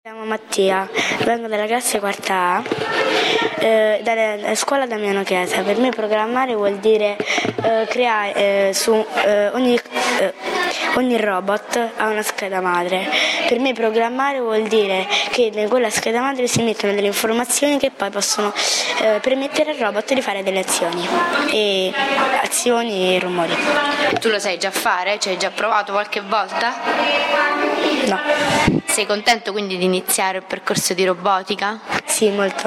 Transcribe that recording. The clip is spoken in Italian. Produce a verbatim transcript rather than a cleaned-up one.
Mi chiamo Mattia, vengo dalla classe quarta A, eh, dalla scuola Damiano Chiesa. Per me programmare vuol dire eh, creare eh, su eh, ogni, eh, ogni robot ha una scheda madre. Per me programmare vuol dire che in quella scheda madre si mettono delle informazioni che poi possono eh, permettere al robot di fare delle azioni, e azioni e rumori. Tu lo sai già fare? Ci hai già provato qualche volta? No. Sei contento quindi di iniziare il percorso di robotica? Sì, molto.